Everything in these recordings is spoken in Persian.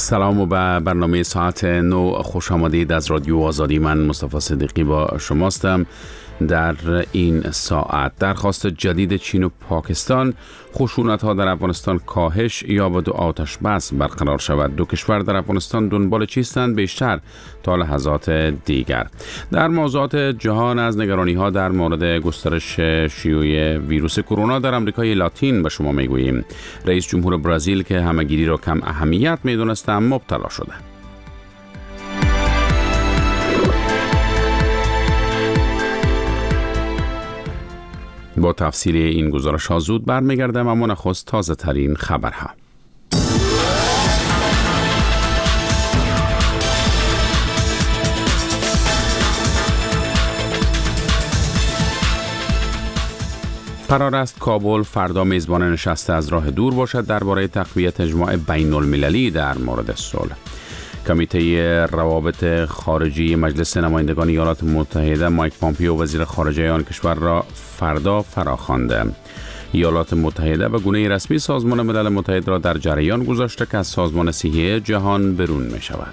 سلام و به برنامه ساعت 9 خوش آمدید از رادیو آزادی. من مصطفی صدیقی با شماستم. در این ساعت درخواست جدید چین و پاکستان خشونت‌ها در افغانستان کاهش یابد و آتش بس برقرار شود. دو کشور در افغانستان دنبال چیستند بیشتر تا لحظات دیگر. در موضوعات جهان از نگرانی‌ها در مورد گسترش شیوع ویروس کرونا در آمریکای لاتین به شما میگوییم. رئیس جمهور برزیل که همه‌گیری را کم اهمیت می‌دانست مبتلا شده. با تفصیل این گزارش ها زود برمیگردم، اما نخست تازه ترین خبرها. قرار است کابل فردا میزبان نشست از راه دور باشد درباره تقویت اجماع بین المللی در مورد صلح. کمیته روابط خارجی مجلس نمایندگان ایالات متحده مایک پامپیو وزیر خارجه آن کشور را فردا فراخوانده. ایالات متحده به گونه رسمی سازمان ملل متحد را در جریان گذاشته که از سازمان صحی جهان برون می شود.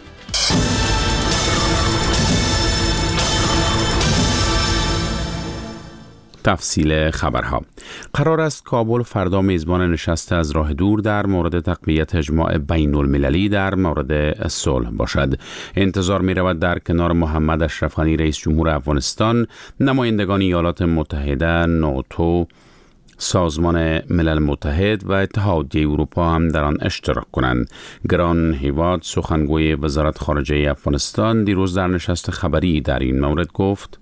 تفصیل خبرها. قرار است کابل فردا میزبان نشست از راه دور در مورد تقویت اجماع بین المللی در مورد صلح باشد. انتظار می رود در کنار محمد اشرف غنی رئیس جمهور افغانستان، نمایندگان ایالات متحده، ناتو، سازمان ملل متحد و اتحادیه اروپا هم در آن اشتراک کنند. گران هیواد سخنگوی وزارت خارجه افغانستان دیروز در نشست خبری در این مورد گفت: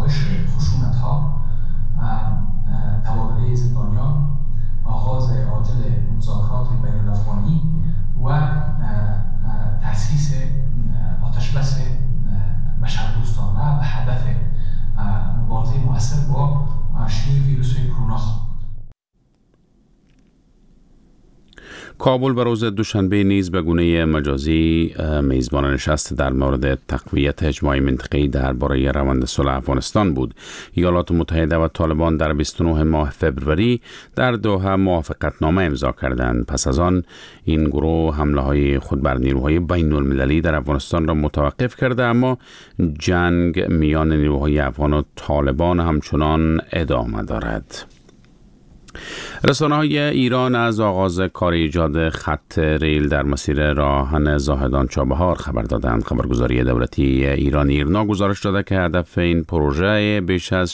تبادله زندانیان، آغاز عاجل مذاکرات بین الافغانی و تأسیس آتشبس بشردوستانه به هدف مبارزه مؤثر با شیوع ویروس کرونا. کابل به روز دوشنبه نیز به گونه مجازی میزبان نشست در مورد تقویت اجماع منطقه‌ای درباره روند صلح افغانستان بود. ایالات متحده و طالبان در 29 ماه فوریه در دوحه موافقتنامه امضا کردند. پس از آن این گروه حمله‌های خود بر نیروهای بین المللی در افغانستان را متوقف کرده، اما جنگ میان نیروهای افغان و طالبان همچنان ادامه دارد. رسانه‌های ایران از آغاز کار ایجاد خط ریل در مسیر راهن زاهدان چابهار خبر دادند. خبرگزاری دولتی ایران ایرنا گزارش داده که هدف این پروژه بیش از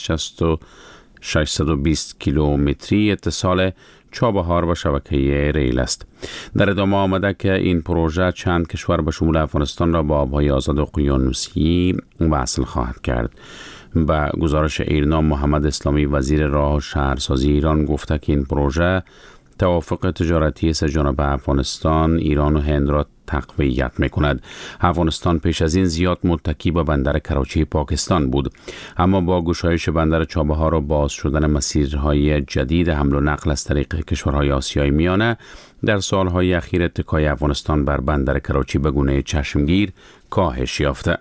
620 کیلومتری اتصال چابهار با شبکه ریل است. در ادامه آمده که این پروژه چند کشور به شمول افغانستان را با آبهای آزاد اقیانوسی وصل خواهد کرد. با گزارش ایرنا محمد اسلامی وزیر راه و شهرسازی ایران گفته که این پروژه توافق تجارتی سه‌جانبه افغانستان، ایران و هند را تقویت می‌کند. افغانستان پیش از این زیاد متکی به بندر کراچی پاکستان بود، اما با گشایش بندر چابهار و باز شدن مسیرهای جدید حمل و نقل از طریق کشورهای آسیای میانه در سالهای اخیر اتکای افغانستان بر بندر کراچی به گونه چشمگیر کاهش یافته.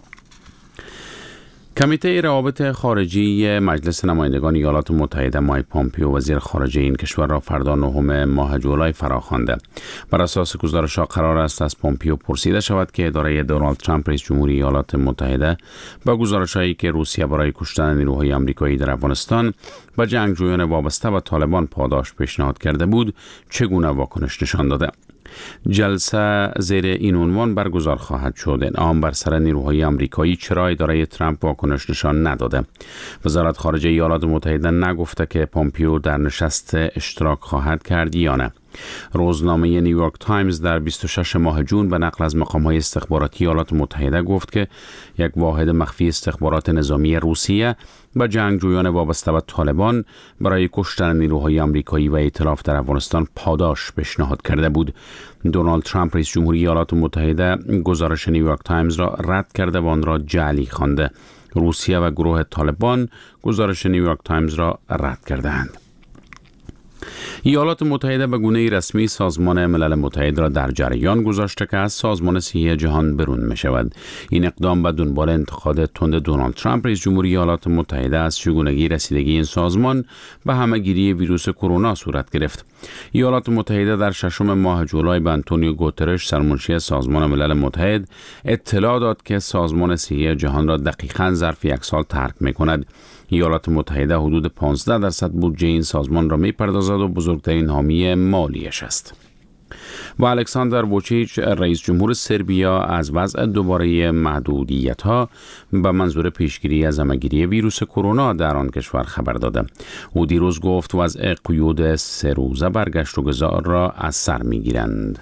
کمیته روابط خارجی مجلس نمایندگان ایالات متحده مایک پامپیو وزیر خارجه این کشور را فردا 9 ماه جولای فراخوانده. بر اساس گزارش‌ها قرار است از پامپیو پرسیده شود که اداره دونالد ترامپ رئیس جمهوری ایالات متحده با گزارش‌هایی که روسیه برای کشتن نیروهای آمریکایی در افغانستان و جنگجویان وابسته به طالبان پاداش پیشنهاد کرده بود چگونه واکنش نشان داده. جلسه زیر این عنوان برگزار خواهد شد: انعام بر سر نیروهای آمریکایی، چرا اداره ترامپ واکنش نشان نداده؟ وزارت خارجه ایالات متحده نگفته که پامپیو در نشست اشتراک خواهد کرد یا نه. روزنامه نیویورک تایمز در 26 ماه جون به نقل از مقام‌های استخباراتی ایالات متحده گفت که یک واحد مخفی استخبارات نظامی روسیه و جنگجویان وابسته به طالبان برای کشتن نیروهای آمریکایی و ائتلاف در افغانستان پاداش پیشنهاد کرده بود. دونالد ترامپ رئیس جمهوری ایالات متحده گزارش نیویورک تایمز را رد کرده و آن را جعلی خوانده. روسیه و گروه طالبان گزارش نیویورک تایمز را رد کردند. ایالات متحده به گونه رسمی سازمان ملل متحد را در جریان گذاشته که از سازمان صحی جهان برون می شود. این اقدام به دنبال انتقاد تند دونالد ترامپ رئیس جمهوری ایالات متحده از چگونگی رسیدگی این سازمان به همه‌گیری ویروس کرونا صورت گرفت. ایالات متحده در ششم ماه جولای به آنتونیو گوترش سرمنشی سازمان ملل متحد اطلاع داد که سازمان صحی جهان را دقیقاً ظرف یک سال ترک می کند. ایالات متحده حدود 15% بودجه این سازمان را می‌پردازد و بزرگترین حامی مالیش است. و الکساندر ووچیچ رئیس جمهور سربیا از وضع دوباره محدودیت‌ها به منظور پیشگیری از همه‌گیری ویروس کرونا در آن کشور خبر داده. او دیروز گفت وضع قیود 3 روزه برگشت و گذار را از سر می‌گیرند.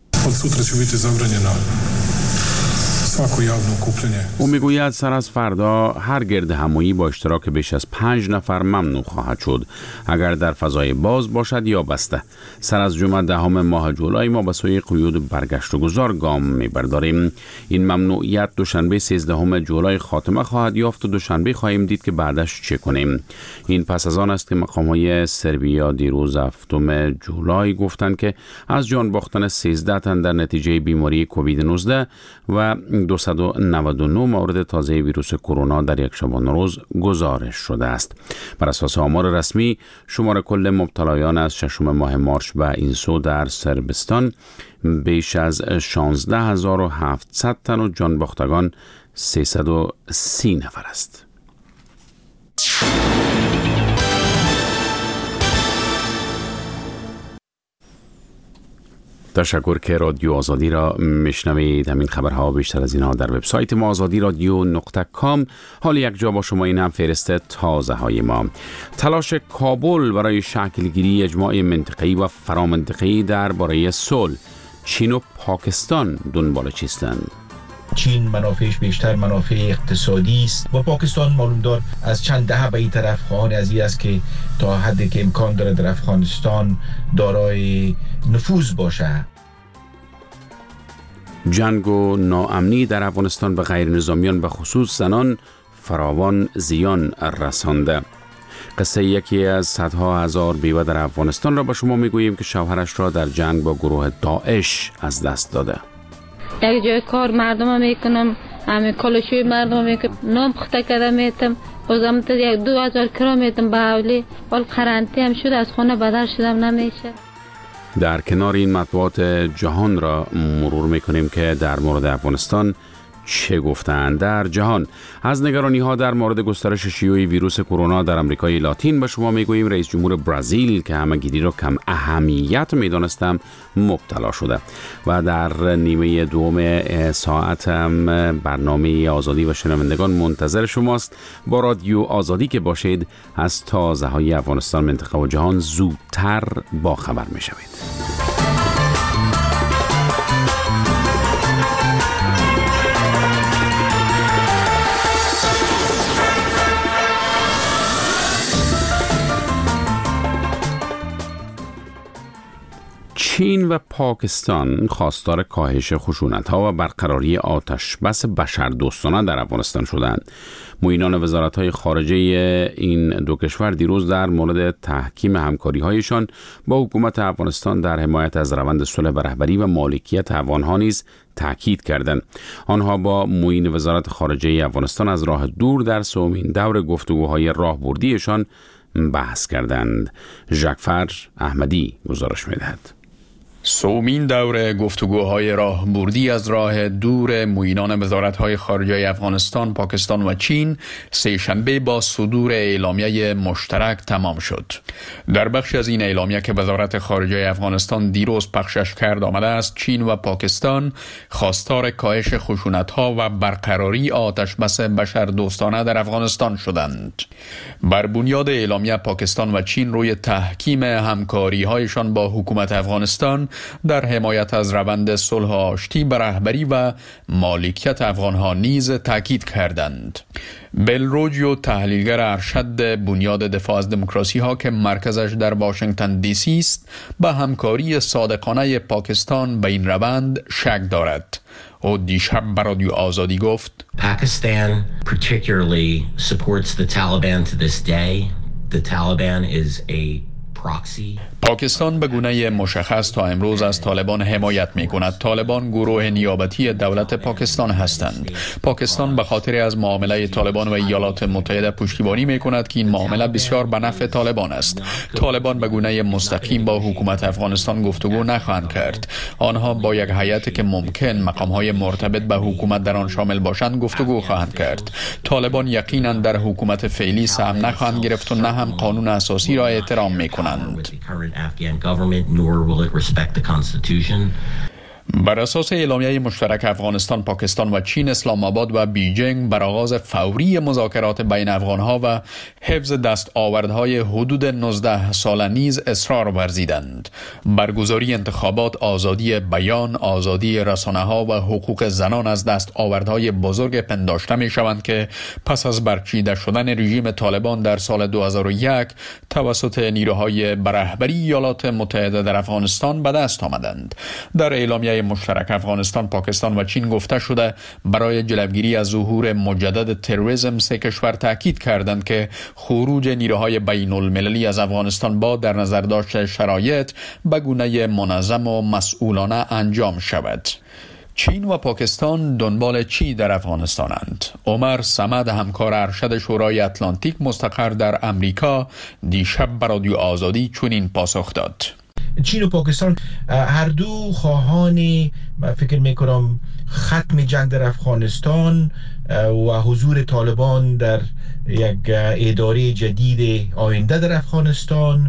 او میگوید سر از فردا هر گرد همایی با اشتراک بیش از 5 نفر ممنوع خواهد شد، اگر در فضای باز باشد یا بسته. سر از جمعه 10 ماه جولای ما به سوی قیود برگشت و گذار گام میبرداریم. این ممنوعیت دوشنبه 13 جولای خاتمه خواهد یافت و دوشنبه خواهیم دید که بعدش چه کنیم. این پس از آن است که مقام‌های سربیا دیروز 7 جولای گفتند که از جان باختن 13 تن در نتیجه بیماری کووید 19 و 299 مورد تازه ویروس کرونا در یک شبانه روز گزارش شده است. بر اساس آمار رسمی شمار کل مبتلایان از 6 ماه مارچ به این سو در صربستان بیش از 16700 تن و جان باختگان 330 نفر است. تشکر که رادیو آزادی را میشنوید. همین خبرها بیشتر از اینها در وبسایت ما azadi-radio.com. حال یک جا با شما این هم فهرست تازه های ما. تلاش کابل برای شکلگیری اجماع منطقه‌ای و فرامنطقه‌ای درباره صلح. چین و پاکستان دنبال چیستند؟ چین منافعش بیشتر منافع اقتصادی است و پاکستان معلوم دار از چند دهه به این طرف خواهان از این است که تا حدی که امکان داره در افغانستان دارای نفوذ باشه. جنگ و ناامنی در افغانستان به غیر نظامیان به خصوص زنان فراوان زیان رسانده. قصه یکی از صدها هزار بیوه در افغانستان را به شما میگوییم که شوهرش را در جنگ با گروه داعش از دست داده. یک جای کار مردم میکنم، همه کلشوی مردم میکنم، نام پخته کرده میتم، بازم تا 2000 کیلومتر به حولی ولی قرنطینه هم شد، از خانه بدر شدم نمیشه. در کنار این مطبوعات جهان را مرور میکنیم که در مورد افغانستان چه گفتند. در جهان از نگرانی ها در مورد گسترش شیوع ویروس کرونا در آمریکای لاتین به شما میگوییم رئیس جمهور برزیل که همه‌گیری را کم اهمیت میدانستم مبتلا شده. و در نیمه دوم ساعت هم برنامه آزادی و شنوندگان منتظر شماست. با رادیو آزادی که باشید از تازه های افغانستان، منطقه و جهان زودتر با خبر میشوید. چین و پاکستان خواستار کاهش خشونت‌ها و برقراری آتشبس بشردوستانه در افغانستان شدند. معینان وزارت‌های خارجه این دو کشور دیروز در مورد تحکیم همکاری‌هایشان با حکومت افغانستان در حمایت از روند صلح به رهبری و مالکیت افغان‌ها نیز تاکید کردند. آنها با معین وزارت خارجه افغانستان از راه دور در سومین دور گفتگوهای راهبردیشان بحث کردند. ژاکفر احمدی گزارش می‌دهد. سومین دور گفتگوهای راهبردی از راه دور معینان وزارت‌های خارجه افغانستان، پاکستان و چین سه‌شنبه با صدور اعلامیه مشترک تمام شد. در بخش از این اعلامیه که وزارت خارجه افغانستان دیروز پخشش کرد آمده است چین و پاکستان خواستار کاهش خشونت‌ها و برقراری آتشبس بشردوستانه در افغانستان شدند. بر بنیاد اعلامیه پاکستان و چین روی تحکیم همکاری‌هایشان با حکومت افغانستان در حمایت از روند صلح آشتی به رهبری و مالکیت افغانها نیز تاکید کردند. بل روجیو، تحلیلگر ارشد بنیاد دفاع از دموکراسی ها که مرکزش در واشنگتن دی سی است، به همکاری صادقانه پاکستان به این روند شک دارد. او دیشب به رادیو آزادی گفت: Pakistan particularly supports the Taliban to this day. The Taliban is a پاکستان به گونه مشخص تا امروز از طالبان حمایت می کند. طالبان گروه نیابتی دولت پاکستان هستند. پاکستان به خاطر از معامله طالبان و ایالات متحده پشتیبانی می کند که این معامله بسیار به نفع طالبان است. طالبان به گونه مستقیم با حکومت افغانستان گفتگو نخواهند کرد. آنها با یک هیئتی که ممکن مقام‌های مرتبط به حکومت در آن شامل باشند گفتگو خواهند کرد. طالبان یقینا در حکومت فعلی سهم نخواهند گرفت و نه هم قانون اساسی را احترام می کنند. بر اساس اعلامیه مشترک افغانستان، پاکستان و چین، اسلام آباد و بیجینگ بر آغاز فوری مذاکرات بین افغانها و حفظ دستاوردهای حدود 19 ساله نیز اصرار ورزیدند. برگزاری انتخابات، آزادی بیان، آزادی رسانه‌ها و حقوق زنان از دستاوردهای بزرگ پنداشته می‌شوند که پس از برچیده شدن رژیم طالبان در سال 2001 توسط نیروهای به رهبری ایالات متحده در افغانستان به دست آمدند. در اعلامیه مشترک افغانستان، پاکستان و چین گفته شده برای جلوگیری از ظهور مجدد تروریسم سه کشور تاکید کردند که خروج نیروهای بین المللی از افغانستان با در نظر داشت شرایط به گونه منظم و مسئولانه انجام شود. چین و پاکستان دنبال چی در افغانستانند؟ عمر صمد، همکار ارشد شورای اتلانتیک مستقر در امریکا، دیشب به رادیو آزادی چنین پاسخ داد: چین و پاکستان هر دو خواهان فکر میکنم ختم جنگ در افغانستان و حضور طالبان در یک اداره جدید آینده در افغانستان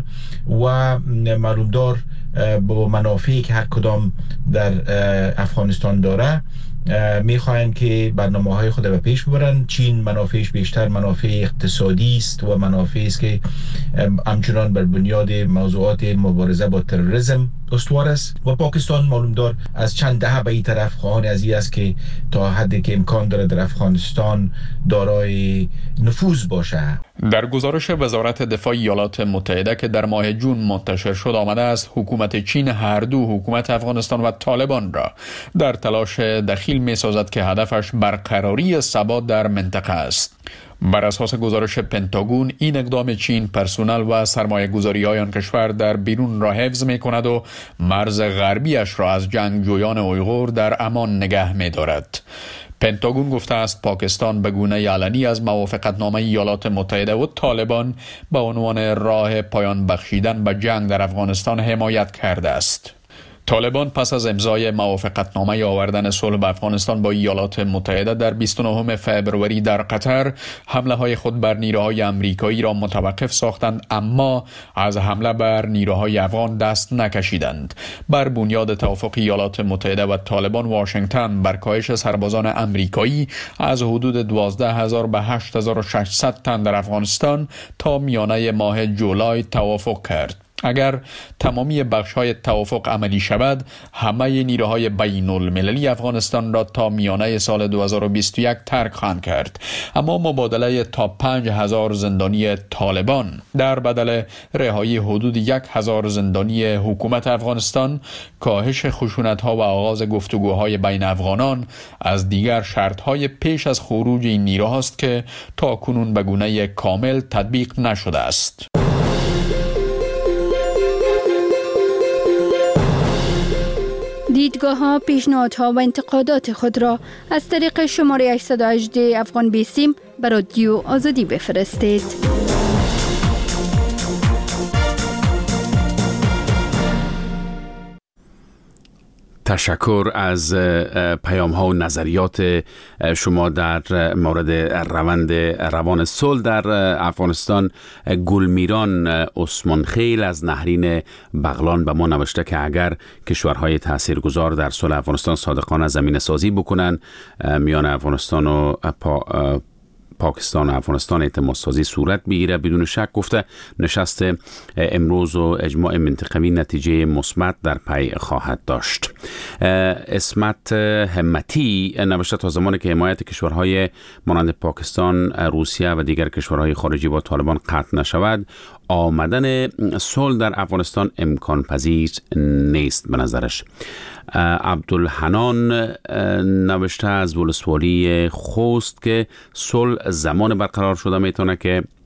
و معلومدار با منافعی که هر کدام در افغانستان داره میخواهند که برنامه‌های خود به پیش ببرند. چین منافعش بیشتر منافع اقتصادی است و منافعی است که همچنان بر بنیاد موضوعات مبارزه با تروریسم استوار است و پاکستان معلومدار از چند دهه به این طرف خواهان از این است که تا حدی که امکان داره در افغانستان دارای نفوذ باشه. در گزارش وزارت دفاع ایالات متحده که در ماه جون منتشر شد آمده است حکومت چین هر دو حکومت افغانستان و طالبان را در تلاش دخیل می سازد که هدفش برقراری ثبات در منطقه است. بر اساس گزارش پنتاگون این اقدام چین پرسنل و سرمایه گذاری های آن کشور در بیرون را حفظ می کند و مرز غربیش را از جنگجویان اویغور در امان نگه می دارد. پنتاگون گفته است پاکستان به گونه علنی از موافقتنامه ایالات متحده و طالبان به عنوان راه پایان بخشیدن به جنگ در افغانستان حمایت کرده است. طالبان پس از امضای موافقتنامه آوردن صلح به افغانستان با ایالات متحده در 29 فوریه در قطر حمله های خود بر نیروهای آمریکایی را متوقف ساختند، اما از حمله بر نیروهای افغان دست نکشیدند. بر بنیاد توافق ایالات متحده و طالبان، واشنگتن بر کاهش سربازان آمریکایی از حدود 12,000 به 8,600 تن در افغانستان تا میانه ماه جولای توافق کرد. اگر تمامی بخش‌های توافق عملی شود، همه نیروهای بین المللی افغانستان را تا میانه سال 2021 ترک خواهند کرد. اما مبادله تا 5,000 زندانی طالبان در بدل رهایی حدود 1,000 زندانی حکومت افغانستان، کاهش خشونت‌ها و آغاز گفتگوهای بین افغانان از دیگر شرط‌های پیش از خروج این نیروهاست که تا کنون به گونه کامل تطبیق نشده است. دیدگاه ها، پیشنهادها و انتقادات خود را از طریق شماره 818 افغان بیسیم به رادیو آزادی بفرستید. تشکر از پیام ها و نظریات شما در مورد روان صلح در افغانستان. گلمیران عثمان خیل از نهرین بغلان به ما نوشته که اگر کشورهای تاثیرگذار در صلح افغانستان صادقانه زمینه سازی بکنن، میان افغانستان و پاکستان و افغانستان اعتماد سازی صورت بگیره. بدون شک گفته نشست امروز و اجماع منطقوی نتیجه مثبت در پی خواهد داشت. اسمت همتی نوشته تا زمانی که حمایت کشورهای مانند پاکستان، روسیه و دیگر کشورهای خارجی با طالبان قطع نشود، آمدن صلح در افغانستان امکان پذیر نیست به نظرش. عبدالحنان نوشته از ولسوالی خوست که صلح زمان برقرار شده میتونه که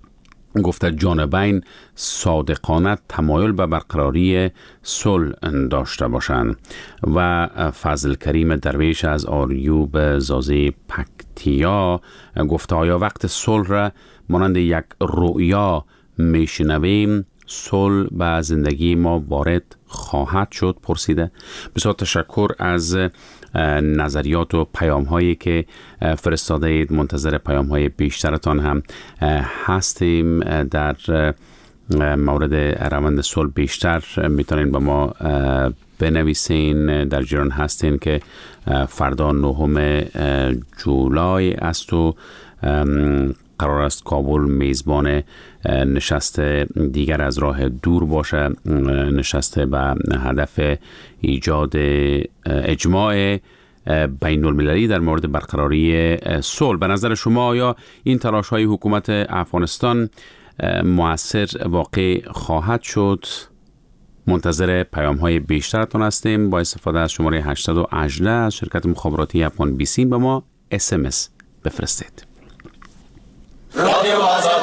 گفته جانبین صادقانه تمایل به برقراری صلح داشته باشند. و فضل کریم درویش از آریوب زازی پکتیا گفته آیا وقت صلح را مانند یک رؤیا میشنویم؟ صلح به زندگی ما وارد خواهد شد؟ پرسیده. بسیار تشکر از نظریات و پیام هایی که فرستاده اید. منتظر پیام های بیشترتان هم هستیم. در مورد روند صلح بیشتر میتونین به ما بنویسین. در جریان هستین که فردا 9 جولای است و قرار است کابل میزبان نشست دیگر از راه دور باشه، نشست به هدف ایجاد اجماع بین المللی در مورد برقراری صلح. به نظر شما آیا این تلاش های حکومت افغانستان مؤثر واقع خواهد شد؟ منتظر پیام های بیشترتون هستیم. با استفاده از شماره 818 از شرکت مخابراتی افغان بیسیم به ما SMS بفرستید. رادیو آزادی.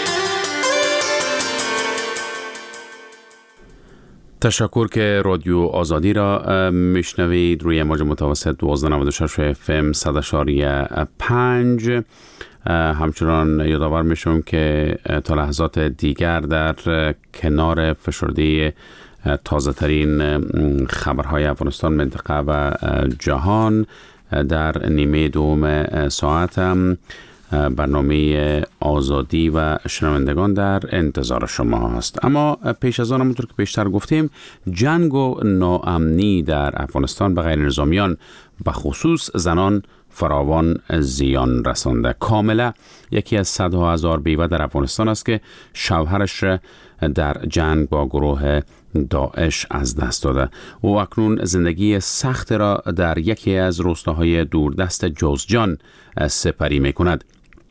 تشکر که رادیو آزادی را میشنوید روی موج متوسط 1296 FM 100.5. همچنان یادآور میشم که تا لحظات دیگر در کنار فشرده تازه ترین خبرهای افغانستان، منطقه و جهان در نیمه دوم ساعت هم برنامه آزادی و شنوندگان در انتظار شما هست. اما پیش از آن همونطور که پیشتر گفتیم، جنگ و ناامنی در افغانستان به غیر نظامیان به خصوص زنان فراوان زیان رسانده. کاملا یکی از صدها هزار بیوه در افغانستان است که شوهرش در جنگ با گروه داعش از دست داده. او اکنون زندگی سخت را در یکی از روستاهای دوردست جوزجان سپری می کند.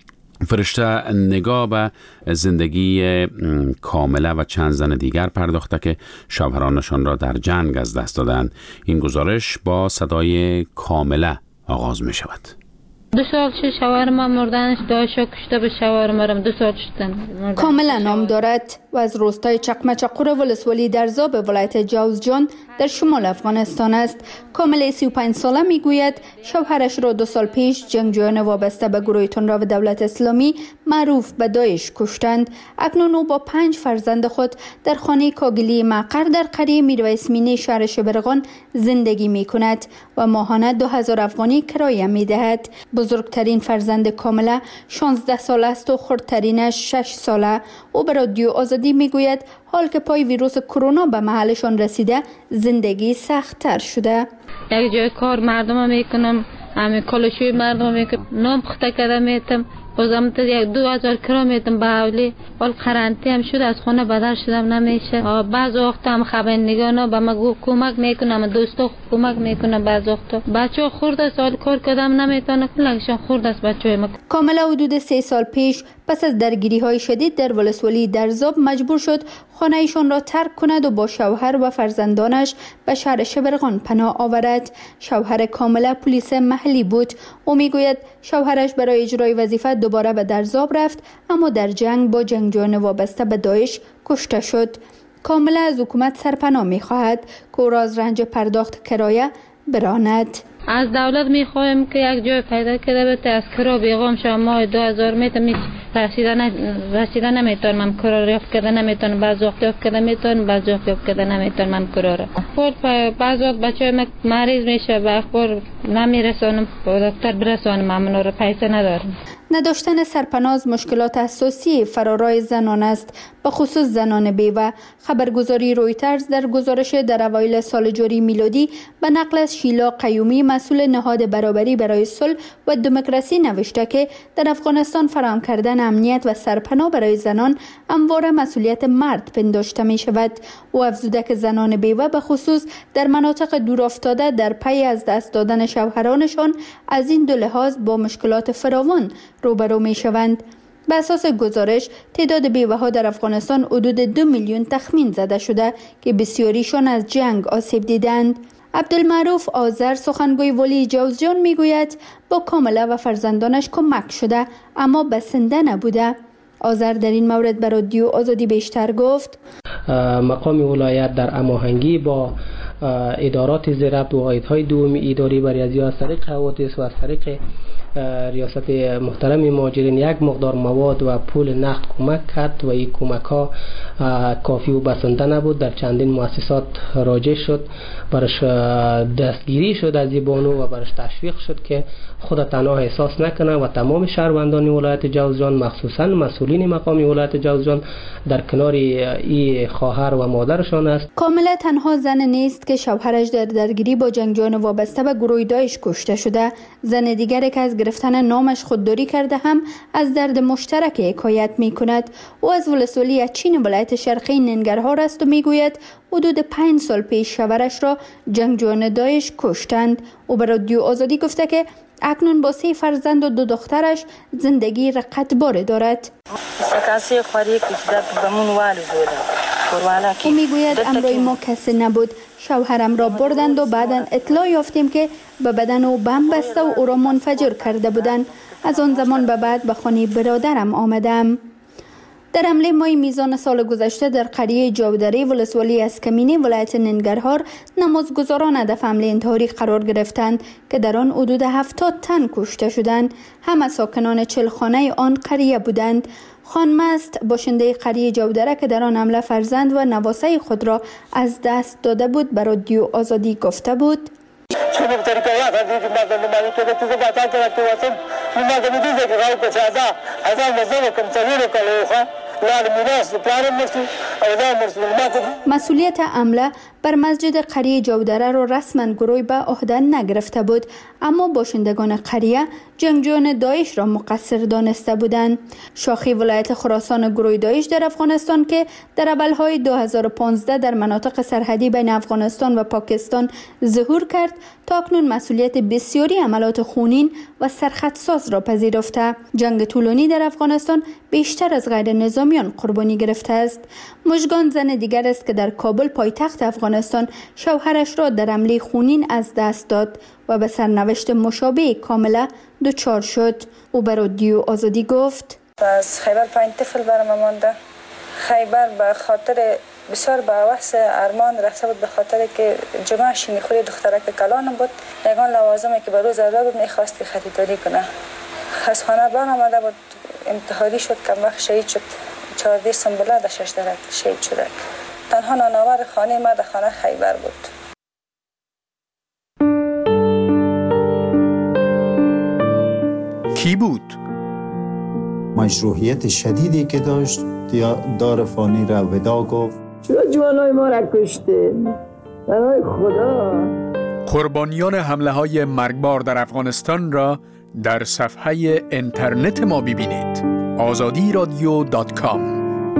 فرشته نگاه به زندگی کامله و چند زن دیگر پرداخته که شوهرانشان را در جنگ از دست دادند. این گزارش با صدای کامله آغاز می شود. 2 سال شد شوهرم مردنش، داعش کشته به شوهرم 2 سال شدن. کاملا نام دارد و از روستای چقمچقور ولسوالی در زاب ولایت جوزجان در شمال افغانستان است. کاملا 35 ساله میگوید شوهرش را 2 سال پیش جنگجویان وابسته به گروه تندرو دولت اسلامی معروف به داعش کشتند. اکنون او با 5 فرزند خود در خانه کاگلی مقر در قریه میرویس مینی شهر شبرغان زندگی می کند و ماهانه 2000 افغانی کرایه می دهد. بزرگترین فرزند کاملا 16 ساله است و خردترینش 6 ساله. او به رادیو آزادی میگوید حال که پای ویروس کرونا به محلشان رسیده زندگی سخت تر شده. یک جای کار مردم میکنم، همه کالشوی مردم میکنم، نام پخته کرده میتم، بازم تا 2000 کرا میتم به حولی. حال قرنطینه هم شد، از خونه بدر شدم نمیشه. بعض وقت هم خبرنگارا به ما کمک میکنم، دوستا کمک میکنم. بعض وقت بچه‌ها خورد است، حال کار کردم نمیتونه، کلشون خورد است بچه‌های ما. کاملا حدود 3 سال پیش پس از درگیری‌های شدید در ولسوالی درزاب مجبور شد خانه ایشان را ترک کند و با شوهر و فرزندانش به شهر شبرغان پناه آورد. شوهر کاملا پلیس محلی بود. او میگوید شوهرش برای اجرای وظیفه دوباره به درزاب رفت، اما در جنگ با جنگجویان وابسته به داعش کشته شد. کاملا از حکومت سرپناه می‌خواهد که او را از رنج پرداخت کرایه براند. از دولت میخوایم که یک جای پیدا کرده بده، از کرا بیغام شما ماه 2000 میتونم رسیدن نمیتونم، کرا را یافت کرده نمیتونم، بعض وقت یافت کرده میتونم، بعض وقت یافت کرده نمیتونم کرا را. بعض وقت بچه ما مریض میشه به اخبار نمیرسانم، دکتر برسانم، امنا را پیسه ندارم. نداشتن سرپناه مشکلات اساسی فرارای زنان است، به خصوص زنان بیوه. خبرگزاری رویترز در گزارش در اوایل سال جاری میلادی به نقل از شیلا قیومی مسئول نهاد برابری برای صلح و دموکراسی نوشته که در افغانستان فراهم کردن امنیت و سرپناه برای زنان همواره مسئولیت مرد پنداشته می شود. او افزوده که زنان بیوه به خصوص در مناطق دورافتاده در پی از دست دادن شوهرانشان از این 2 لحاظ با مشکلات فراوان روبرو می شوند. به اساس گزارش تعداد بیوه‌ها در افغانستان حدود 2 میلیون تخمین زده شده که بسیاریشان از جنگ آسیب دیدند. عبدالمعروف آذر سخنگوی ولی جوزجان میگوید با کاملا و فرزندانش کمک شده اما بسنده نبوده. آذر در این مورد به رادیو آزادی بیشتر گفت. مقام ولایت در هماهنگی با ادارات زیربط و هیئت‌های دومی اداری بر ریاضی از طریق حوادث و از طریق ریاست محترم مهاجرین یک مقدار مواد و پول نقد کمک کرد و این کمک ها کافی و بسنده نبود. در چندین مؤسسات راجع شد، برش دستگیری شد از این بانو و برش تشویق شد که خود تنها احساس نکنه و تمام شهروندان ولایت جوزجان مخصوصا مسئولین مقام ولایت جوزجان در کنار این خواهر و مادرشان است. کاملا تنها زن نیست که شوهرش در درگیری با جنگجویان وابسته به گروه داعش کشته شده. زن دیگری که از گرفتن نامش خودداری کرده هم از درد مشترک حکایت می کند. او از ولسوالی اچین ولایت شرقی ننگرهار است و می گوید حدود 5 سال پیش شوهرش را جنگجویان داعش کشتند. او به رادیو آزادی گفته که اکنون با 3 فرزند و 2 دخترش زندگی رقتبار دارد. او میگوید امروی ما کسی نبود. شوهرم را بردند و بعدا اطلاع یافتیم که به بدن او بم بسته و او را منفجر کرده بودند. از آن زمان به بعد به خانه برادرم آمدم. در حمله ماه میزان سال گذشته در قریه جاودری ولسوالی اسکمینی ولایت ننگرهار نمازگزاران هدف حمله انتحاری قرار گرفتند که در آن حدود 70 تن کشته شدند. همه ساکنان چلخانه آن قریه بودند. خانم است باشنده قریه جاودره که در آن حمله فرزند و نواسه خود را از دست داده بود به رادیو آزادی گفته بود. مسئولیت حمله بر مسجد قریه جاودره را رسما گروه به عهده نگرفته بود، اما باشندگان قریه جنگجویان داعش را مقصر دانسته بودند. شاخه ولایت خراسان گروه داعش در افغانستان که در اولهای 2015 در مناطق سرحدی بین افغانستان و پاکستان ظهور کرد، تا اکنون مسئولیت بسیاری عملات خونین و سرخطساز را پذیرفته. جنگ طولانی در افغانستان بیشتر از غیر نظامیان قربانی گرفته است. مژگان زن دیگر است که در کابل پایتخت افغانستان شوهرش را در حمله خونین از دست داد و به سرنوشت مشابه کاملا دچار شد. او به رادیو آزادی گفت: از خیبر 5 طفل برام مانده. خیبر به خاطر بسیار به وحث ارمان رفته بود، به خاطر که جمعه شیمیخوری دخترک کلانم بود. یگان لوازمی که به روز اول بود میخواست خریداری کنه. از خانه بان آمده بود، انتحاری شد، کم وقت شهید شد. 14 سنبله در 6 درک شهید شده. تنها نانآور خانه ما در خانه خیبر بود. کی بود؟ مشروعیت شدیدی که داشت دار فانی را ودا گفت. چرا جوانای ما را کشته؟ برای خدا. قربانیان حمله های مرگبار در افغانستان را در صفحه اینترنت ما ببینید. azadiradio.com.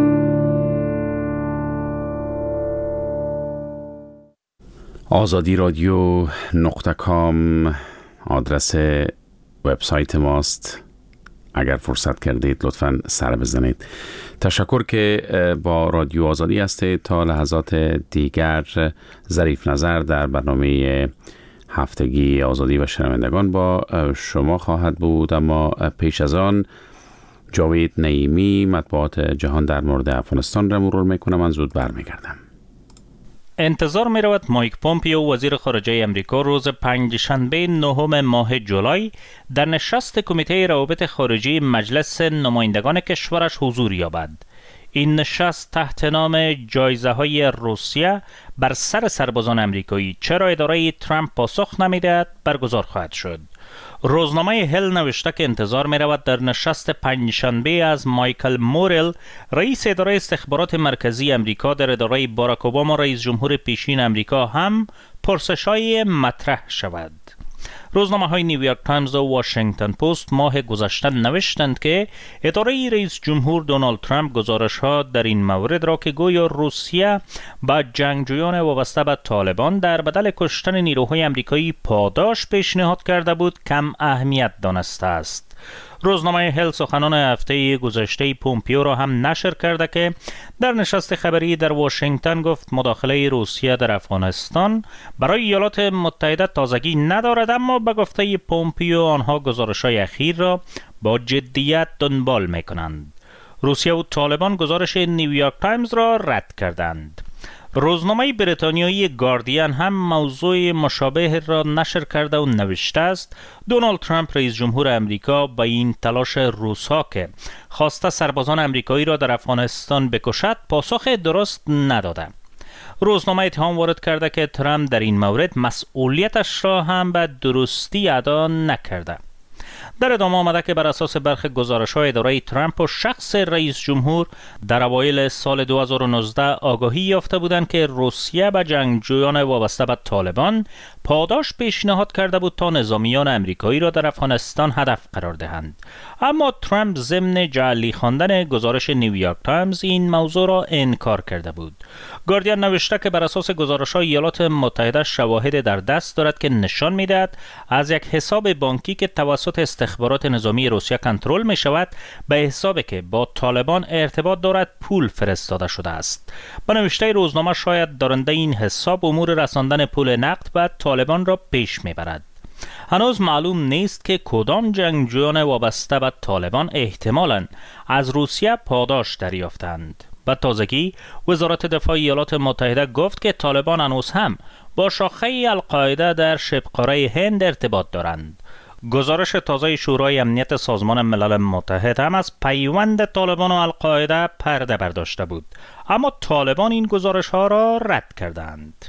azadiradio.com آدرس وبسایت ماست. اگر فرصت کردید لطفاً سر بزنید. تشکر که با رادیو آزادی هستید. تا لحظات دیگر ظریف نظر در برنامه هفتگی آزادی و شنوندگان با شما خواهد بود، اما پیش از آن جاوید نعیمی مطبوعات جهان در مورد افغانستان را مرور میکنم. من زود برمیگردم. انتظار می رود مایک پومپیو وزیر خارجه امریکا روز پنجشنبه 9 ماه جولای در نشست کمیته روابط خارجی مجلس نمایندگان کشورش حضور یابد. این نشست تحت نام جایزه های روسیه بر سر سربازان امریکایی چرا اداره ترامپ پاسخ نمیدهد برگزار خواهد شد. روزنامه هل نوشته که انتظار می رود در نشست پنجشنبه از مایکل مورل رئیس اداره استخبارات مرکزی امریکا در اداره باراک اوباما رئیس جمهور پیشین امریکا هم پرسش‌های مطرح شود. روزنامه های نیویورک تایمز و واشنگتن پست ماه گذشته نوشتند که اداره رئیس جمهور دونالد ترامپ گزارش ها در این مورد را که گویا روسیه با جنگجویان وابسته به طالبان در بدل کشتن نیروهای امریکایی پاداش پیشنهاد کرده بود کم اهمیت دانسته است. روزنامه هل سخنان هفته گذشته پومپیو را هم نشر کرده که در نشست خبری در واشنگتن گفت مداخله روسیه در افغانستان برای ایالات متحده تازگی ندارد، اما به گفته پومپیو آنها گزارش‌های اخیر را با جدیت دنبال می‌کنند. روسیه و طالبان گزارش نیویورک تایمز را رد کردند. روزنامه بریتانیایی گاردین هم موضوع مشابه را نشر کرده و نوشته است دونالد ترامپ رئیس جمهور امریکا با این تلاش روس‌ها که خواسته سربازان امریکایی را در افغانستان بکشد پاسخ درست نداده. روزنامه اتهام وارد کرده که ترامپ در این مورد مسئولیتش را هم به درستی ادا نکرده. در ادامه آمده که بر اساس برخی گزارش‌های اداره ترامپ و شخص رئیس جمهور در اوایل سال 2019 آگاهی یافته بودند که روسیه به جنگجویان وابسته به طالبان پاداش پیشنهاد کرده بود تا نظامیان امریکایی را در افغانستان هدف قرار دهند. اما ترامپ ضمن جعلی خواندن گزارش نیویورک تایمز این موضوع را انکار کرده بود. گاردین نوشته که بر اساس گزارش‌های ایالات متحده شواهد در دست دارد که نشان می‌دهد از یک حساب بانکی که توسط استخبارات نظامی روسیه کنترل می‌شود به حسابی که با طالبان ارتباط دارد پول فرستاده شده است. با نوشته روزنامه شاید دارنده این حساب امور رساندن پول نقد به طالبان را پیش می‌برد. هنوز معلوم نیست که کدام جنگجویان وابسته به طالبان احتمالاً از روسیه پاداش دریافتند. به تازگی وزارت دفاع ایالات متحده گفت که طالبان هنوز هم با شاخه القاعده در شبه‌قاره هند ارتباط دارند. گزارش تازه شورای امنیت سازمان ملل متحد هم از پیوند طالبان و القاعده پرده برداشته بود، اما طالبان این گزارش ها را رد کردند.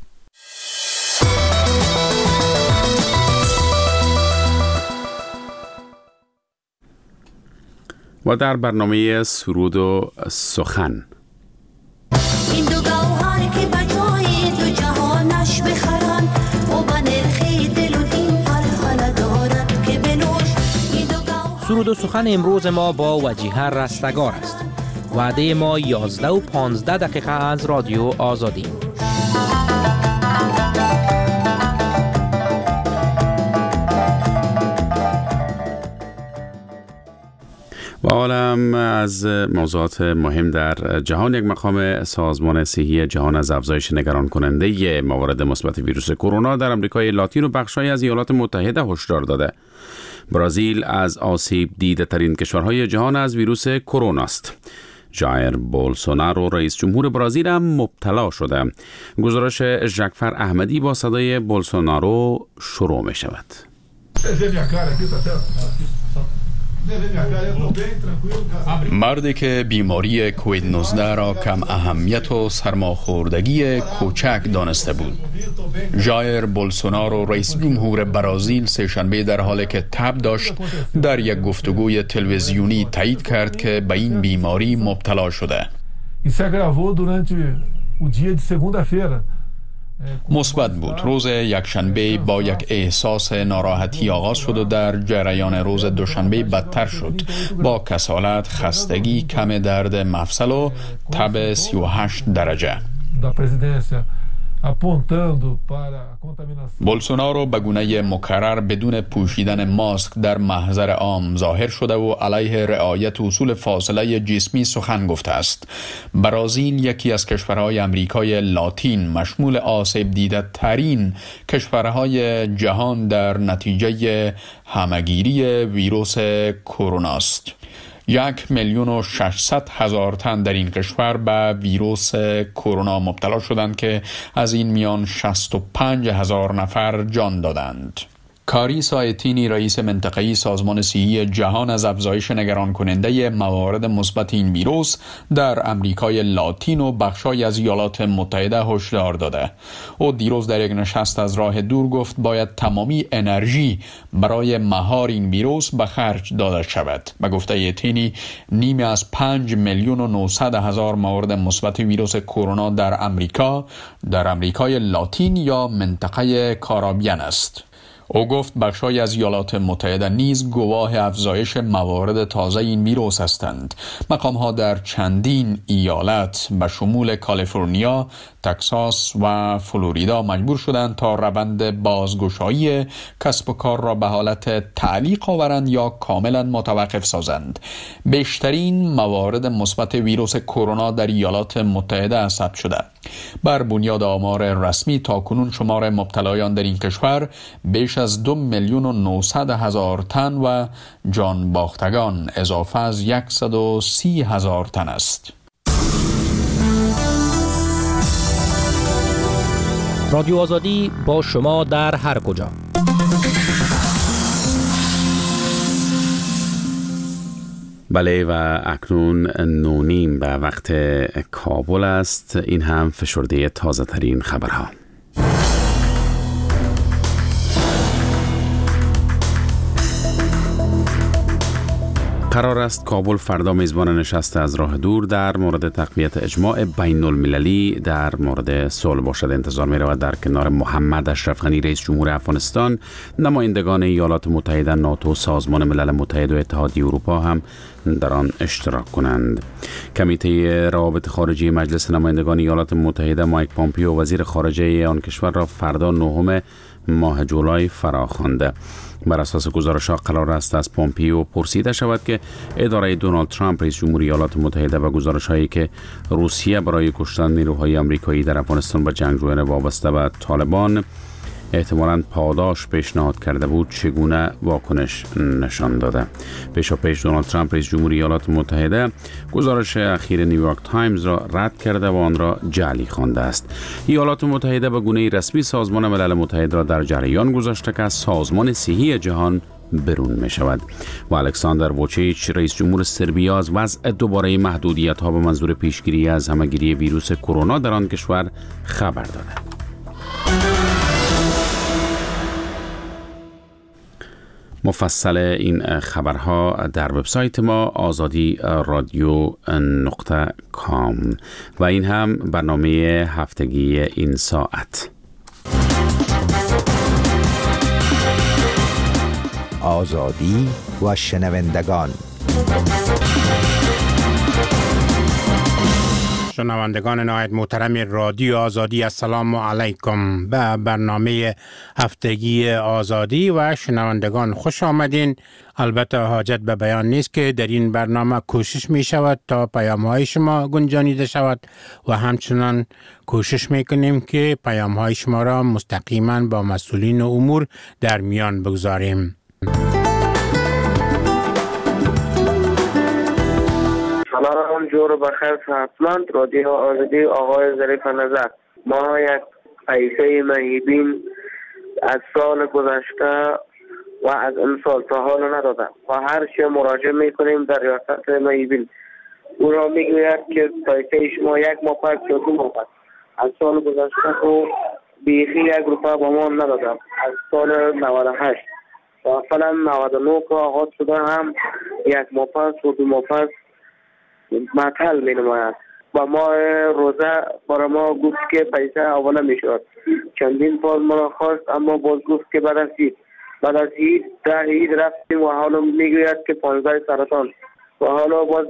و در برنامه سرود و سخن این دو گوهر که بجای دو جهانش بخرن و به نرخ دل و دین فرحانه دارد که بنوش. سرود و سخن امروز ما با وجیه رستگار است. وعده ما 11 و 15 دقیقه از رادیو آزادی. و عالم از موضوعات مهم در جهان. یک مقام سازمان صحی جهان از افزایش نگران کننده موارد مثبت ویروس کرونا در آمریکای لاتین و بخش‌هایی از ایالات متحده هشدار داده. برزیل از آسیب دیده ترین کشورهای جهان از ویروس کرونا است. جایر بولسونارو رئیس جمهور برزیل هم مبتلا شده. گزارش ژکفر احمدی با صدای بولسونارو شروع می شود. مردی که بیماری کووید 19 را کم اهمیت و سرماخوردگی کوچک دانسته بود. جایر بولسونارو رئیس جمهور برزیل سه‌شنبه در حالی که تب داشت در یک گفتگوی تلویزیونی تایید کرد که به این بیماری مبتلا شده. مثبت بود. روز یکشنبه با یک احساس ناراحتی آغاز شد و در جریان روز دوشنبه بدتر شد با کسالت، خستگی، کم درد مفصل و تب 38 درجه. بولسونارو به گونه مکرر بدون پوشیدن ماسک در محضر عام ظاهر شده و علیه رعایت اصول فاصله جسمی سخن گفته است. برزیل یکی از کشورهای امریکای لاتین مشمول آسیب دیده ترین کشورهای جهان در نتیجه همهگیری ویروس کرونا است. 1,600,000 تن در این کشور به ویروس کرونا مبتلا شدند که از این میان 65,000 نفر جان دادند. کاری سایتینی رئیس منطقه‌ای سازمان صحی جهان از افزایش نگران کننده موارد مثبت این ویروس در امریکای لاتین و بخشای از ایالات متحده هشدار داده. او دیروز در یک نشست از راه دور گفت باید تمامی انرژی برای مهار این ویروس به خرج داده شود. به گفته ایتینی نیمی از 5,900,000 موارد مثبت ویروس کرونا در امریکای لاتین یا منطقه کارائیبیان است. او گفت بخشای از ایالات متحده نیز گواه افزایش موارد تازه این ویروس هستند. مقام‌ها در چندین ایالت به شمول کالیفرنیا، تگزاس و فلوریدا مجبور شدند تا روند بازگشایی کسب و کار را به حالت تعلیق آورند یا کاملا متوقف سازند. بیشترین موارد مثبت ویروس کرونا در ایالات متحده ثبت شده. بر بنیاد آمار رسمی تاکنون شمار مبتلایان در این کشور بیش از 2,900,000 تن و جان باختگان اضافه از 130,000 تن است. رادیو آزادی با شما در هر کجا. بله و اکنون 9:30 به وقت کابل است. این هم فشرده تازه ترین خبرها. قرار است کابل فردا میزبان نشست از راه دور در مورد تقویت اجماع بین المللی در مورد صلح باشد. انتظار می رود در کنار محمد اشرف غنی رئیس جمهور افغانستان نمایندگان ایالات متحده، ناتو، سازمان ملل متحد و اتحادیه اروپا هم در آن اشتراک کنند. کمیته روابط خارجی مجلس نمایندگان ایالات متحده مایک پامپیو وزیر خارجه آن کشور را فردا 9 ماه جولای فراخوانده. بر اساس گزارش‌ها قرار است از پامپیو پرسیده شود که اداره دونالد ترامپ رئیس جمهور ایالات متحده و گزارش‌هایی که روسیه برای کشتن نیروهای آمریکایی در افغانستان و جنگجویان وابسته به طالبان احتمالاً پاداش پیشنهاد کرده بود چگونه واکنش نشان داده. پیشاپیش دونالد ترامپ رئیس جمهور ایالات متحده گزارش اخیر نیویورک تایمز را رد کرده و آن را جعلی خوانده است. ایالات متحده به گونه‌ای رسمی سازمان ملل متحد را در جریان گذاشته که از سازمان صحی جهان برون می شود و الکساندر ووچیچ رئیس جمهور سربیا از وضع دوباره محدودیت‌ها به منظور پیشگیری از همه‌گیری ویروس کرونا در آن کشور خبر داده. مفصل این خبرها در وبسایت ما azadi.radio.com و این هم برنامه هفتگی این ساعت. آزادی و شنوندگان. شنوندگان نهایت محترم رادیو آزادی، السلام علیکم. به برنامه هفتگی آزادی و شنوندگان خوش آمدین. البته حاجت به بیان نیست که در این برنامه کوشش می شود تا پیام های شما گنجانیده شود و همچنان کوشش می کنیم که پیام های شما را مستقیما با مسئولین امور در میان بگذاریم. سلام، جور بخیر صحتمند. رادیو آزادی، آقای ظریف نظر. ما یک پیسه مهیبین از سال گذشته و از این سال تا حال نداده و هر چه مراجعه میکنیم در ریاست مهیبین او را میگوید که پیسه شما 1 ماه پس یا 2 ماه پس از سال گذشته تو بیخی 1 روپیه با ما نداده. از سال 98 تا مثلا 99 که آغاز شده هم 1 ماه پس و 2 ماه پس معطل می نماید و ما روزه برای ما گفت که پیسه اولا می شود. چندین بار ما خواست اما باز گفت که بعد از عید رفتیم و حالا می گوید که 15 سرطان و حالا باز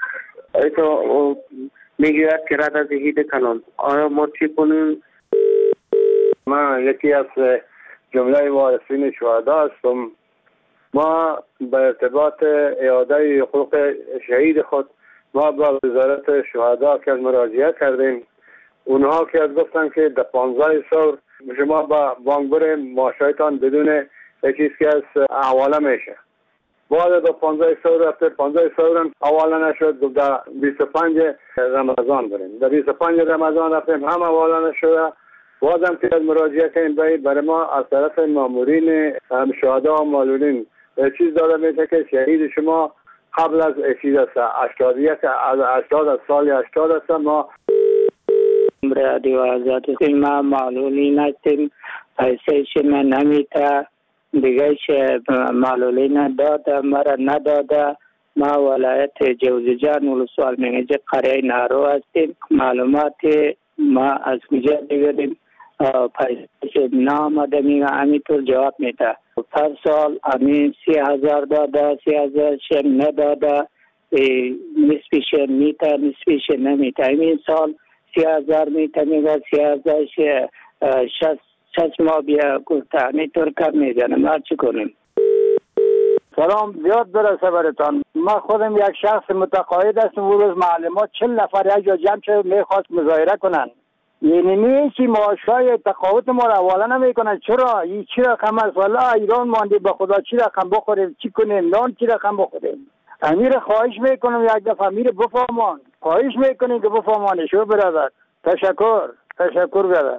می گوید که رد از عید کنم. آیا ما چی کنیم؟ من یکی از جمله وارثین شهدا هستم. ما به ارتباط اعاده حقوق شهید خود ما با وزارت شهدا که مراجعه کردیم. اونها که گفتن که در 15 سال شما با بانک بریم معاشایتان بدون چیزی که از حواله میشه. بعد در 15 سال رفته 15 سال هم حواله نشد. در 25 رمضان بریم. در 25 رمضان رفتیم هم حواله نشد. بعدم که مراجعه کردیم برای ما از طرف مامورین شهدا و معلولین چیز داده میشه که شهید شما قبل از چیز است 80 از سال 80 است. ما رادیو آزادی ما معلولین هستیم. پیسه شما نمیده دیگه معلولین داده مرا نداده. ما ولایت جوزجان ولسوال منیجه قریه نارو هستیم. معلومات ما از کجا بگیریم؟ پیسه نامده میگه همینطور جواب میده. هر سال همین 30,000 داده 30,000 نداده. نسبیش میته نسبیش نمیته. این سال 30,000 میته میگه 30,000 60 ماه بیا گفته همینطور کم میزنه. ما چی کنیم؟ سلام، زیاد برسه برتان. ما خودم یک شخص متقاعد هستم. او روز معلومات 40 نفر یک جا جمع شد میخواست مظاهره کنن. یعنی نیست که معاشهای تقاوت ما را حواله نمیکنه. چرا این چی رقم است؟ والا ایران مانده، به خدا چی رقم بخوریم، چی کنیم، نان چی رقم بخوریم. امیر خواهش میکنم یک دفعه امیر بفهمان، خواهش میکنیم که بفهمانه. شو برادر، تشکر برادر.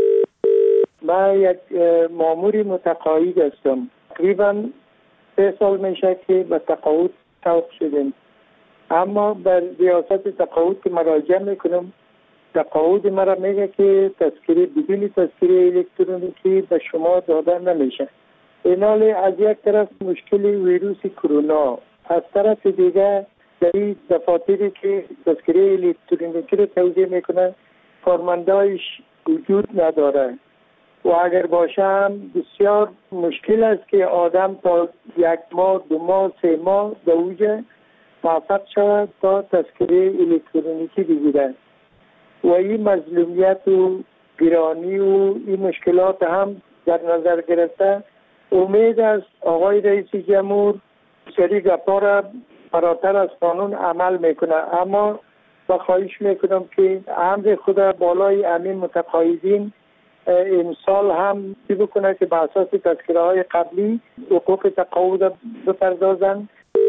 من یک ماموری متقاعد هستم. تقریبا 3 سال میشه که به تقاعد توقف شدیم، اما بر ریاست تقاعد که مراجعه میکنم، تقاعد مرا میگه که تذکره بدون تذکره الکترونیکی به شما دادن نمیشه. اینال از یک طرف مشکل ویروس کرونا، از طرف دیگه در این دفاتری که تذکره الکترونیکی رو توزیع میکنه کارمندایش وجود نداره و اگر باشه هم بسیار مشکل است که آدم تا 1 ماه 2 ماه 3 ماه به اوج موفق شود تا تذکره الکترونیکی بگیره و این مظلومیت و گرانی و این مشکلات هم در نظر گرفته امید است آقای رئیس جمهور سری گپا را فراتر از قانون عمل میکنه. اما با خواهش میکنم که امر خود بالای امین متقاعدین امسال هم بکنه که به اساس تذکره های قبلی حقوق تقاعد بپردازند.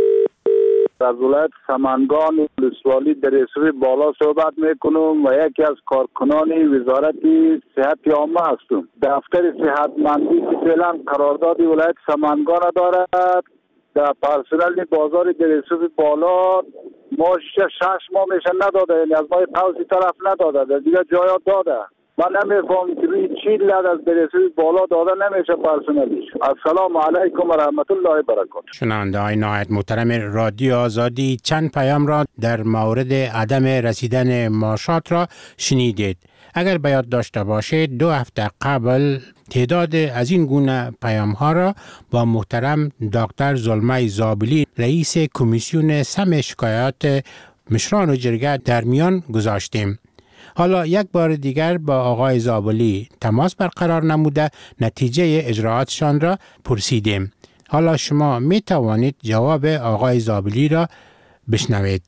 از ولایت سمنگان ولسوالی در رسوی بالا صحبت میکنم و یکی از کارکنان وزارت صحت عامه هستم. دفتر صحتمندی که فعلا قرارداد ولایت سمنگان دارد در پرسنل بازار در رسوی بالا ما 6 ماه میشه نداده، یعنی از ماه قوسی طرف نداده، در دیگه جایا داده. من نمیفهم که روی چی لد از برسوی بالا داده نمیشه پرسنلیش. السلام علیکم و رحمت الله و برکاته. شنونده های نهایت محترم رادیو آزادی، چند پیام را در مورد عدم رسیدن معاشات را شنیدید. اگر به یاد داشته باشید 2 هفته قبل تعداد از این گونه پیام ها را با محترم دکتر زلمه زابلی رئیس کمیسیون سم شکایات مشران و جرگه در میان گذاشتیم. حالا یک بار دیگر با آقای زابلی تماس برقرار نموده نتیجه اجراعاتشان را پرسیدیم. حالا شما می توانید جواب آقای زابلی را بشنوید.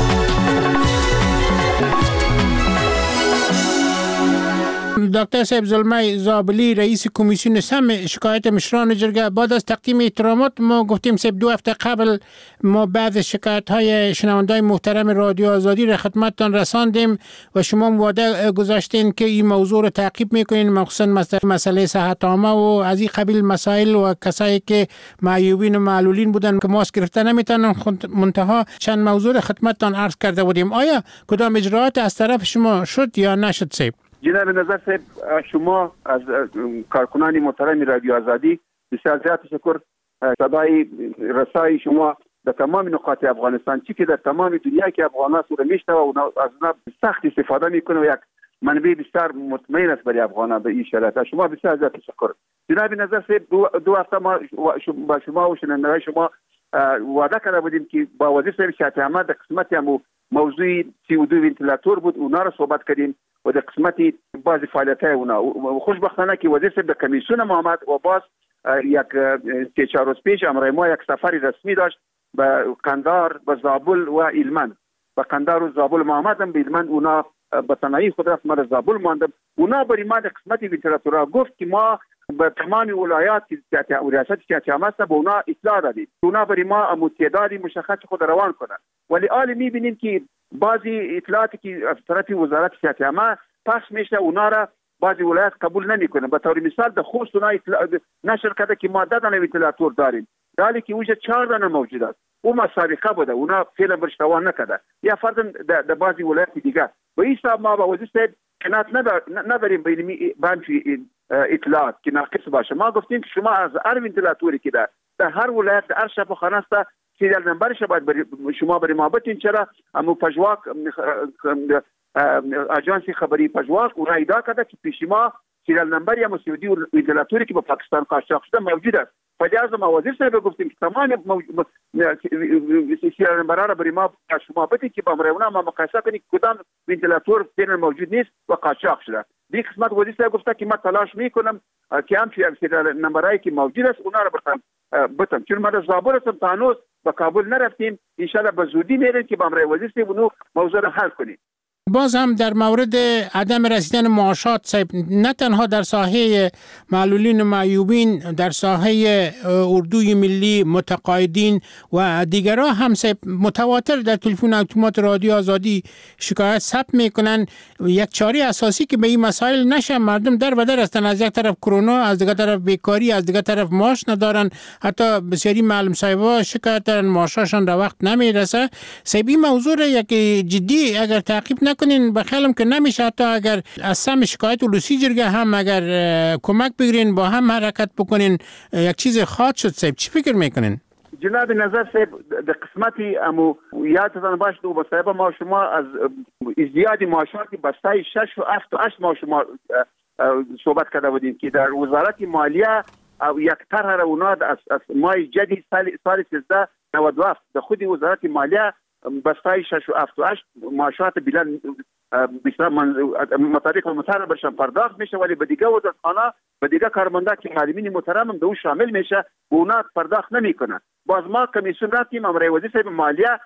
دکتر صاحب زلمه زابلی رئیس کمیسیون سم شکایت مشران جرگه، بعد از تقدیم احترامات ما گفتیم صاحب 2 هفته قبل ما بعض شکایت های شنوندای محترم رادیو آزادی را خدمتتان رساندیم و شما وعده گذاشتین که این موضوع را تعقیب میکنین، مخصوصا مسئله صحت عامه و از این قبیل مسائل و کسایی که معیوبین و معلولین بودن که ماسک گرفته نمیتونن. منتها چند موضوع را خدمتتان عرض کرده بودیم. آیا کدام اجراعات از طرف شما شد یا نشد صاحب؟ جناب نظر صاحب، شما از کارکنان محترم رادیو آزادی بسیار زیاد تشکر. صدای رسای شما در تمام نقاط افغانستان چی که در تمام دنیا که افغان‌ها سر میشنوه و از اونها سخت استفاده میکنه و یک منبع بسیار مطمئن است برای افغان‌ها به این شرایط. شما بسیار زیاد تشکر. جناب نظر صاحب، 2 هفته ما با شما و شنوندگان شما وعده کرده بودیم که با وزیر صاحب شهادت احمد در قسمت موضوع CO2 ونتیلاتور بود، اونا رو صحبت کردیم و در قسمتی بعضی فعالیت‌های اونا خوشبختانه که وزیر صاحب در کمیسیون ما آمد و باز یک 3-4 روز پیش امروز ما یک سفر رسمی داشت به قندار و زابل و هلمند. به قندار و زابل ما آمدم، به هلمند اونا به تنهایی خود رفت، ما در زابل ماندم. اونا برای ما در قسمتی ونتیلاتورها گفت که ما به تمام ولایات و ریاست شهادت عامه به اونا اطلاع دادیم، اونا برای ما تعدادی مشخص خود روان کنند. ولی حالا می‌بینیم که بعضی اطلاعاتی که از طرف وزارت شهادت عامه پخش میشه اونا را بعضی ولایات قبول نمیکنه. به طور مثال در خوست اونا نشر کرده که ما 10 دانه ونتیلاتور داریم، در حالی که اوجه 4 دانه موجود است. او مسابقه بوده، اونا فعلا برش توان نکرده. یا فرضاً در بعضی ولایات دیگه به این حساب ما با وزیر صاحب کنات نداریم بین اطلاعات که ناقص باشه. ما گفتیم که شما از هر ونتیلاتوری که در هر ولایت در هر شفاخانه است سریال نمبرش باید شما برای ما بتین. چرا امو پژواک اجانسی خبری پژواک اون ایدا کرده که پیش ما سریال نمبر یا مسعودی ونتیلاتوری که با پاکستان قاچاق شده موجود است. فلذا ما وزیر صاحب گفتیم که تمام سریال نمبرها را برای ما شما بتین که با امرونا ما مقایسه کنیم کدام ونتیلاتور فعلا موجود نیست و قاچاق شده. دی قسمت وزیر صاحب گفته که ما تلاش میکنم که همچنین سریال نمبرایی که موجود است اونا را بتم. چون ما در زابل هستم تانوس با کابل نرفتیم، ان شاء الله به زودی میریم که با امروی وزیر صاحب اونو موضوع را حل کنیم. باز هم در مورد عدم رسیدن معاشات نه تنها در ساحه معلولین و معیوبین، در ساحه اردوی ملی، متقاعدین و دیگرها هم متواتر در تلفن اتومات رادیو آزادی شکایت ثبت میکنن. یک چاره اساسی که به این مسائل نشه، مردم در و در هستن، از یک طرف کرونا، از دیگر طرف بیکاری، از دیگر طرف معاش ندارن، حتی بسیاری معلم صاحبا شکایت دارن معاششان در وقت نمیرسه. این موضوع یک جدی اگر تعقیب نکنین بخیالم که نمیشه. حتی اگر از سم شکایت ولوسی جرگه هم اگر کمک بگیرین، با هم حرکت بکنین، یک چیز خاص شد. چی فکر میکنین؟ جناب نظر صاحب د قسمتی امو یادتان باشه دو بسایب ما شما از ازدیاد معاشات بستای 6 و 7 و 8 ما شما صحبت کرده بودیم که در وزارت مالیه او یک طرح روناد از ماه جدی سال 1397 در خود وزارت مالیه بستای 6 و 7 و 8 معاشات بلند بیشتر مطابق مطالبه برشان پرداخت میشه، ولی به دیگه وزارتخانه به دیگه کارمندا که معلمین محترم هم دو شامل میشه و اونا پرداخت نمیکنه. باز ما کمیسیون رفتیم امر وزیر مالیه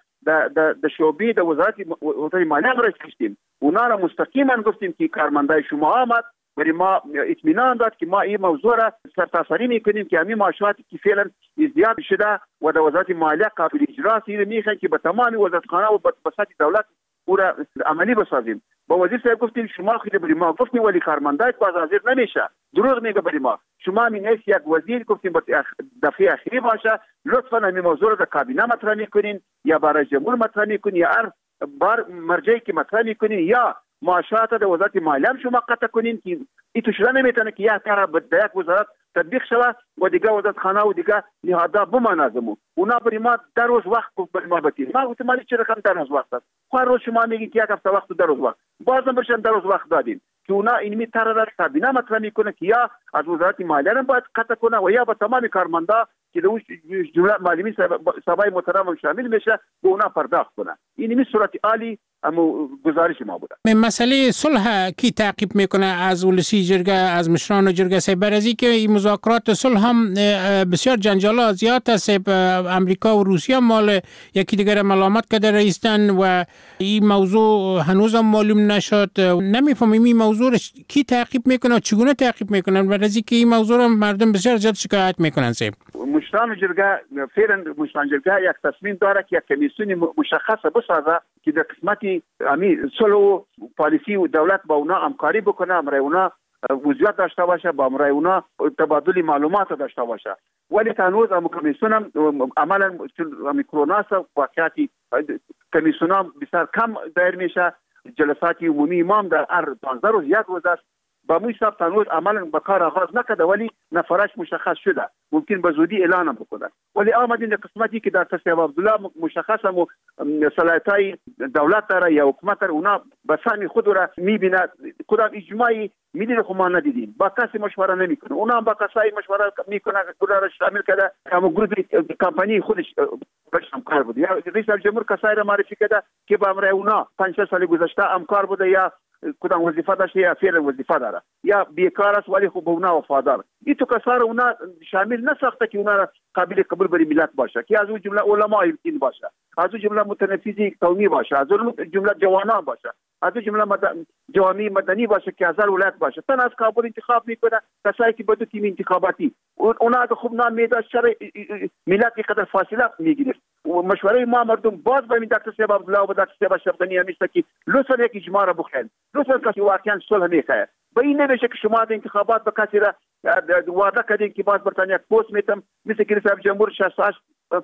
د شعبه د وزارت مالیه برای کشتیم، اونا را مستقیما گفتیم که کارمندای شما آمد ولی ما اطمینان داد که ما این موضوع را سرتاسری میکنیم که همین معاشاتی که فعلا ازدیاد شده و در وزارت مالیه قابل اجرا است میخوان که به تمام وزارتخانه و به سطح دولت او را عملی بسازیم. با وزیر صاحب گفتیم شما خیلی بری ما گفتیم ولی کارمندای باز حاضر نمیشه، دروغ میگه بری ما. شما من یک وزیر گفتیم دفعه اخیری باشه لطفا همین موضوع را در کابینه مطرح میکنین یا برای جمهور مطرح میکنین یا هر بار مرجعی که مطرح میکنین یا معاشات در وزارت مالیه شما قطع کنین که این تو شده نمیتونه که یک طرح در یک وزارت تطبیق شود و دیگه وزارتخانه و دیگه نهادها بمانازمو اونا بری ما در روز وقت بری ما بتیم ما اتمالی چه رقم در روز وقت است. هر روز شما میگید که یک هفته وقت در روز وقت بازم برشن در روز وقت دادیم که اونا اینمی طرح را کابینه مطرح میکنه که یا از وزارت مالیه را باید قطع کنه و یا با تمام کارمندا که در جمله معلمین صاحبای محترم شامل میشه به اونا پرداخت کنه. اینمی صورت عالی اما گزارش ما بوده. مسئله صلح کی تعقیب میکنه از ولسی جرگه، از مشران جرگه سه برازی که این مذاکرات صلح هم بسیار جنجالا زیاد است. امریکا و روسیه مال یکی دیگر ملامت کرده رئیسن و این موضوع هنوز هم معلوم نشد. نمیفهمیم این موضوع کی تعقیب میکنه، چگونه تعقیب میکنن، برازی که این موضوع هم مردم بسیار زیاد شکایت میکنن. مشران جرگه فعلا مشران جرگه یک تصمیم داره که یک کمیسیون مشخص بسازه که در قسمتی امی صلح و پالیسی و دولت با اونا همکاری بکنه، امرای اونا وضعیت داشته باشه، با امرای اونا تبادل معلومات داشته باشه. ولی هنوز هم کمیسیون هم عملا امی کرونا واقعیتی کمیسیون هم بسیار کم دایر میشه. جلسات عمومی امام در هر 15 روز یک روز است. با موی صاحب هنوز عملا به کار آغاز نکرده ولی نفرش مشخص شده، ممکن به زودی اعلان بکنه. ولی آمدین قسمتی که در تصویب عبدالله مشخص هم صلاحیت‌های دولت داره یا حکومت داره، اونا به سهم خود را میبینه. کدام اجماعی میدینه خب ما ندیدیم، با کسی مشوره نمیکنه. اونا هم با کسایی مشوره میکنه، اونا را شامل کرده اما گروه کمپانی خودش باشم کار بوده. یا رئیس جمهور کسایی را معرفی کرده که با امر اونا 5 سال گذشته همکار بوده یا کدام وظیفه داشته یا فعلا وظیفه داره یا بیکار است ولی خب اونا وفادار. این تو کسار اونا شامل نساخته که اونا را قابل قبول بر ملت باشه، که از اون جمله علمای دین باشه، از اون جمله متنفذی قومی باشه، از اون جمله جوانان باشه، از اون جمله جوانی مدنی باشه که از هر ولایت باشه. تن از کابل انتخاب میکنه کسایی که بدو تیم انتخاباتی اونا که خوب نام میداد شر ملت قدر فاصله میگیره. مشوره ما مردم باز به این دکتر صاحب عبدالله و دکتر صاحب شفقانی همیشه که لطفا یک اجماع را بخواین، لطفا کسی واقعا صلح میخواد. به این نمیشه که شما در انتخابات به کسی را وعده کردین که باز برتن یک پست میتم مثل که رئیس جمهور 68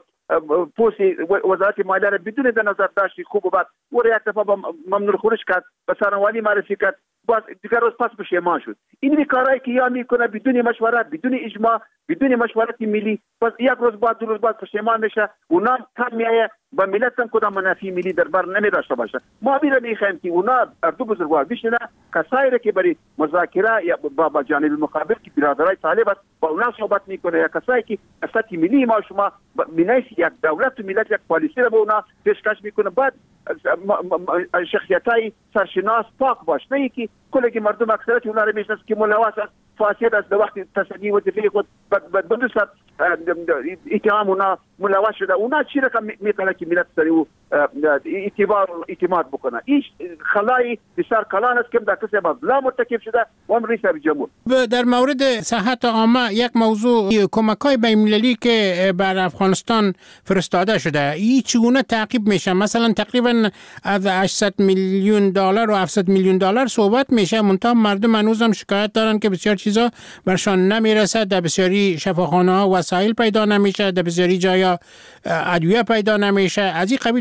پست وزارت مالیه را بدون در نظر داشت خوب و بد و یک دفعه ممنوع خروج کرد، به سرانوالی معرفی کرد، باز دیگر روز پس پشیمان شد. این کارهایی که یا میکنه بدون مشورت، بدون اجماع، بدون مشورت ملی، پس یک روز بعد دو روز بعد پشیمان میشه. اونا کم میایه با ملت هم کدام منافع ملی در بر نمیداشته باشه. ما میره میخوایم که اونا دو بزرگوار بشینه، کسایی را که برای مذاکره یا با جانب مقابل که برادرای طالب است با اونا صحبت میکنه، یا کسایی که سطح ملی ما شما بنایش یک دولت و ملت یک پالیسی را به اونا پیشکش میکنه، بعد شخصیتای سرشناس پاک باشه، نه که کلی مردم اکثریت اونا را میشناسه که ملواس است، فاسد است، در وقت تصدی وظیفه خود بدوست اتهام اونا ملوث شده. اونا چی رقم میکنه که ملت سری او اعتماد بکنه؟ ایش خلای بسیار کلان است که در کسی مظلوم مرتکب شده و هم رئیس جمهور. در مورد صحت عامه یک موضوع کمک‌های بین‌المللی که بر افغانستان فرستاده شده این چگونه تعقیب میشه؟ مثلا تقریبا از 800 میلیون دلار و 700 میلیون دلار صحبت میشه، منتها مردم هنوزم شکایت دارن که بسیار چیزا برشان نمیرسه، در بسیاری شفاخانه‌ها وسایل پیدا نمیشه، در بسیاری جایا ادویه پیدا نمیشه. از این قبیل